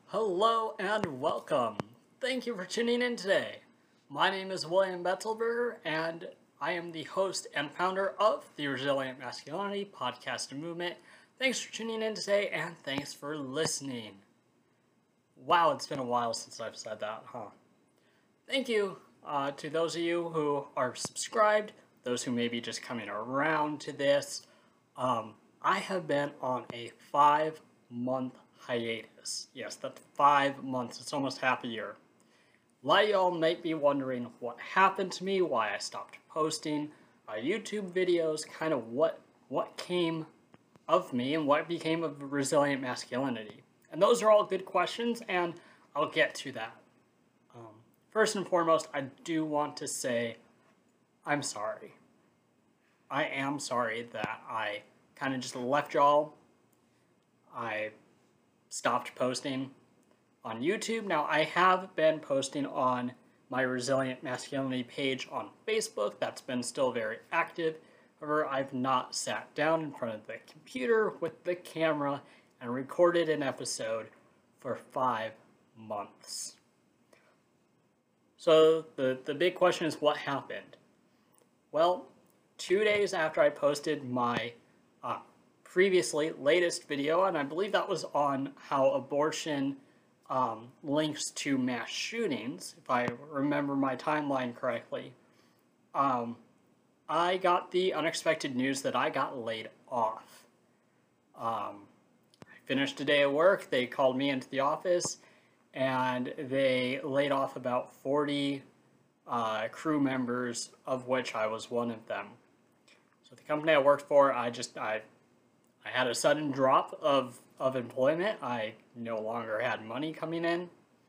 Hello and welcome. Thank you for tuning in today. My name is William Betzelberger, and I am the host and founder of the Resilient Masculinity podcast and movement. Thanks for tuning in today, and thanks for listening. Wow, it's been a while since I've said that, huh? Thank you to those of you who are subscribed, those who may be just coming around to this. I have been on a 5-month hiatus. Yes, that's 5 months. It's almost half a year. A lot of y'all might be wondering what happened to me, why I stopped posting YouTube videos, kind of what came of me and what became of Resilient Masculinity. And those are all good questions, and I'll get to that. First and foremost, I do want to say I'm sorry. I am sorry that I kind of just left y'all. I stopped posting on YouTube. Now, I have been posting on my Resilient Masculinity page on Facebook. That's been still very active. However, I've not sat down in front of the computer with the camera and recorded an episode for 5 months. So the big question is, what happened? Well, 2 days after I posted my previously latest video, and I believe that was on how abortion links to mass shootings, if I remember my timeline correctly, I got the unexpected news that I got laid off. I finished a day of work, they called me into the office, and they laid off about 40 crew members, of which I was one of them. So the company I worked for, I had a sudden drop of employment. I no longer had money coming in.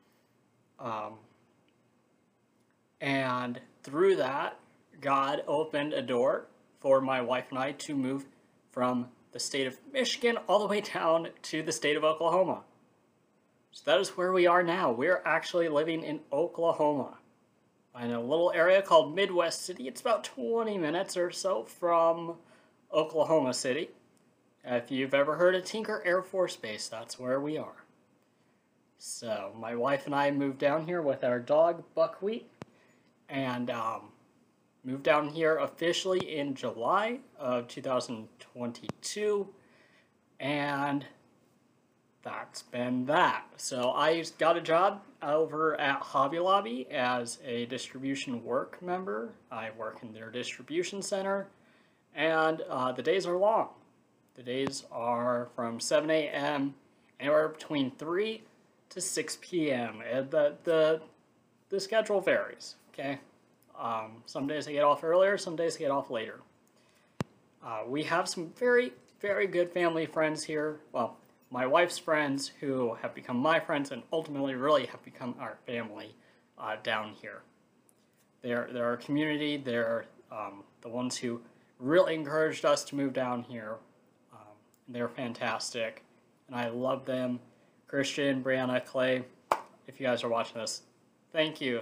And through that, God opened a door for my wife and I to move from the state of Michigan all the way down to the state of Oklahoma. So that is where we are now. We're actually living in Oklahoma, in a little area called Midwest City. It's about 20 minutes or so from Oklahoma City. If you've ever heard of Tinker Air Force Base, that's where we are. So my wife and I moved down here with our dog, Buckwheat, and moved down here officially in July of 2022, and that's been that. So I got a job over at Hobby Lobby as a distribution work member. I work in their distribution center, and the days are long. The days are from 7 a.m. anywhere between 3 to 6 p.m. The schedule varies, okay? Some days I get off earlier, some days I get off later. We have some very, very good family friends here. Well, my wife's friends who have become my friends and ultimately really have become our family down here. They're our community. They're the ones who really encouraged us to move down here. They're fantastic, and I love them. Christian, Brianna, Clay, if you guys are watching this, thank you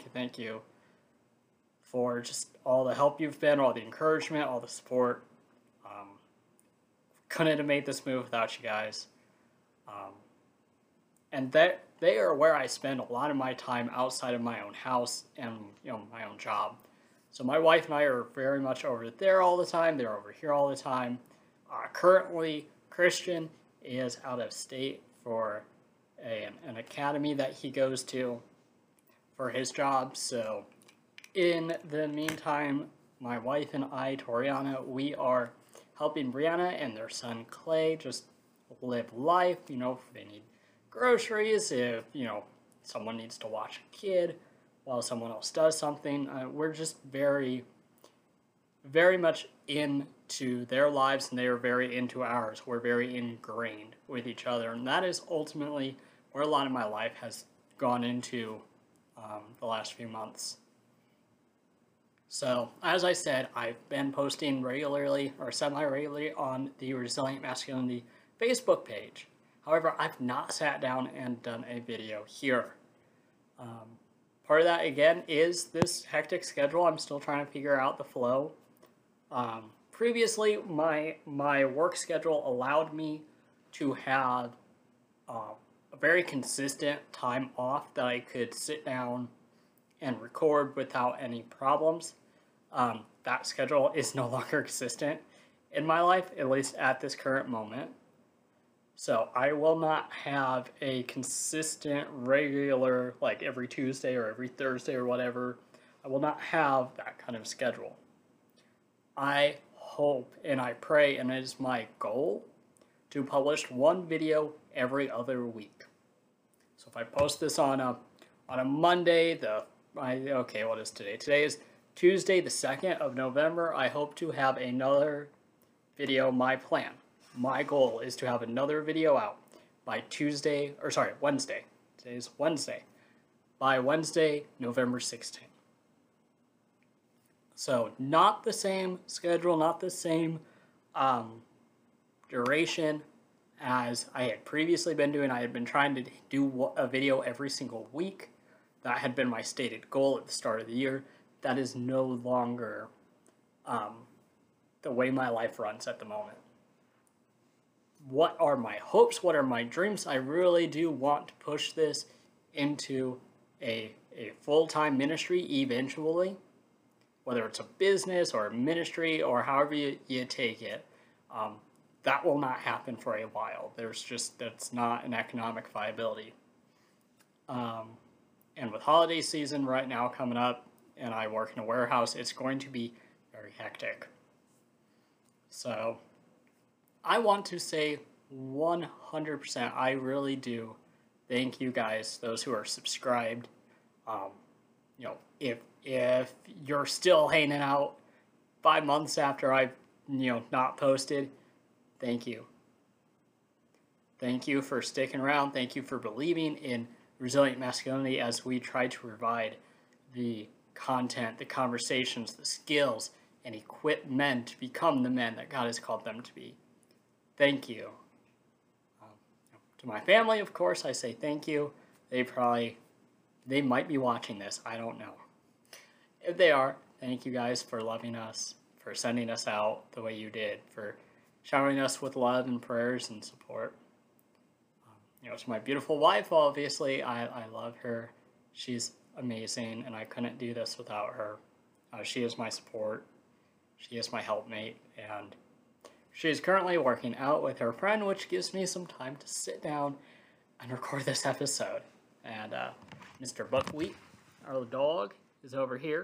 for just all the help you've been, all the encouragement, all the support. Couldn't have made this move without you guys. And that they are where I spend a lot of my time outside of my own house and my own job. So my wife and I are very much over there all the time. They're over here all the time. Currently, Christian is out of state for an academy that he goes to for his job. So in the meantime, my wife and I, Toriana, we are helping Brianna and their son Clay just live life. If they need groceries, if someone needs to watch a kid while someone else does something. We're just very, very much into their lives, and they are very into ours. We're very ingrained with each other, and that is ultimately where a lot of my life has gone into the last few months. So, as I said, I've been posting regularly or semi-regularly on the Resilient Masculinity Facebook page. However, I've not sat down and done a video here. Part of that, again, is this hectic schedule. I'm still trying to figure out the flow. Previously, my work schedule allowed me to have very consistent time off that I could sit down and record without any problems. That schedule is no longer consistent in my life, at least at this current moment. So I will not have a consistent, regular, like every Tuesday or every Thursday or whatever. I will not have that kind of schedule. I hope and I pray, and it is my goal, to publish one video every other week. So if I post this on a Monday, what is today? Today is Tuesday, the 2nd of November. I hope to have another video. My plan, my goal is to have another video out by Wednesday. Today's Wednesday. By Wednesday, November 16th. So not the same schedule, not the same duration as I had previously been doing. I had been trying to do a video every single week. That had been my stated goal at the start of the year. That is no longer the way my life runs at the moment. What are my hopes? What are my dreams? I really do want to push this into a full-time ministry eventually, whether it's a business or a ministry or however you take it. That will not happen for a while. That's not an economic viability. And with holiday season right now coming up, and I work in a warehouse, it's going to be very hectic. So I want to say 100%, I really do thank you guys, those who are subscribed. If you're still hanging out 5 months after I've not posted, thank you. Thank you for sticking around. Thank you for believing in Resilient Masculinity as we try to provide the content, the conversations, the skills, and equip men to become the men that God has called them to be. Thank you. To my family, of course, I say thank you. They might be watching this. I don't know. If they are, thank you guys for loving us, for sending us out the way you did, for showering us with love and prayers and support. To my beautiful wife, obviously, I love her. She's amazing, and I couldn't do this without her. She is my support. She is my helpmate, and she is currently working out with her friend, which gives me some time to sit down and record this episode. And Mr. Buckwheat, our dog, is over here,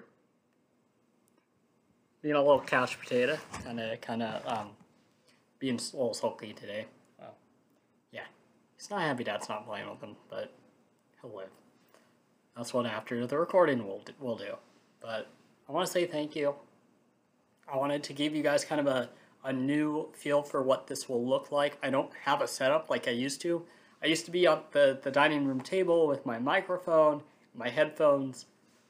being a little couch potato, kind of being a little sulky today. Yeah, he's not happy Dad's not playing with him, but he'll live. That's what after the recording we'll do. But I want to say thank you. I wanted to give you guys kind of a new feel for what this will look like. I don't have a setup like I used to. I used to be on the dining room table with my microphone, my headphones.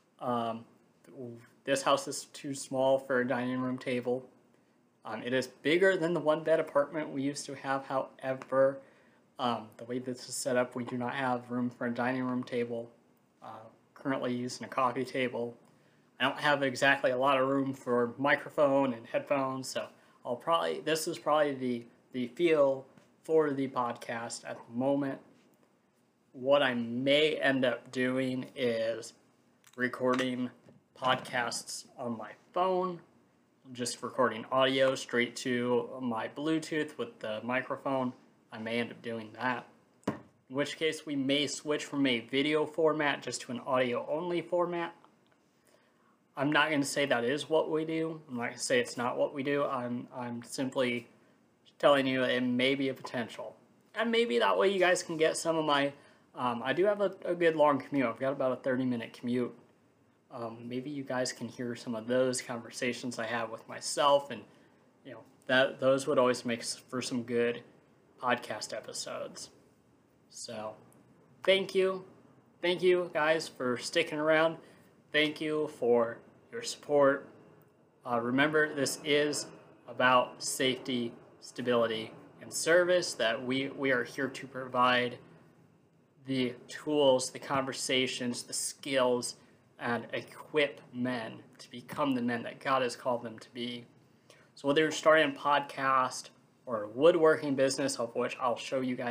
This house is too small for a dining room table. It is bigger than the one-bed apartment we used to have. However, the way this is set up, we do not have room for a dining room table. Currently using a coffee table. I don't have exactly a lot of room for microphone and headphones, so this is probably the feel for the podcast at the moment. What I may end up doing is recording podcasts on my phone, just recording audio straight to my Bluetooth with the microphone. I may end up doing that. In which case, we may switch from a video format just to an audio-only format. I'm not going to say that is what we do. I'm not going to say it's not what we do. I'm simply telling you it may be a potential. And maybe that way you guys can get some of my... I do have a good long commute. I've got about a 30-minute commute. Maybe you guys can hear some of those conversations I have with myself, and those would always make for some good podcast episodes. So, thank you guys for sticking around. Thank you for your support. Remember, this is about safety, stability, and service, that we are here to provide the tools, the conversations, the skills, and equip men to become the men that God has called them to be. So whether you're starting a podcast or a woodworking business, of which I'll show you guys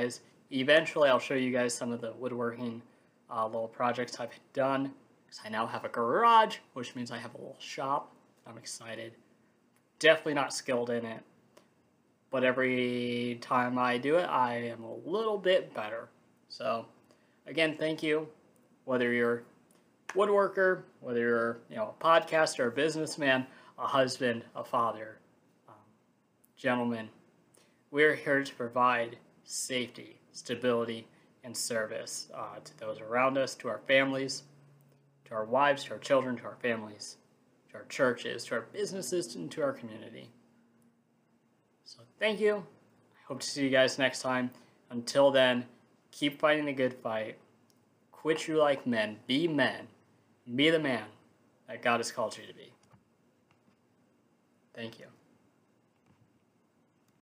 Eventually, I'll show you guys some of the woodworking little projects I've done. Because I now have a garage, which means I have a little shop. I'm excited. Definitely not skilled in it. But every time I do it, I am a little bit better. So, again, thank you. Whether you're a woodworker, whether you're a podcaster, a businessman, a husband, a father, gentlemen, we're here to provide safety, stability, and service to those around us, to our families, to our wives, to our children, to our families, to our churches, to our businesses, and to our community. So thank you. I hope to see you guys next time. Until then, keep fighting the good fight. Quit you like men. Be men. Be the man that God has called you to be. Thank you.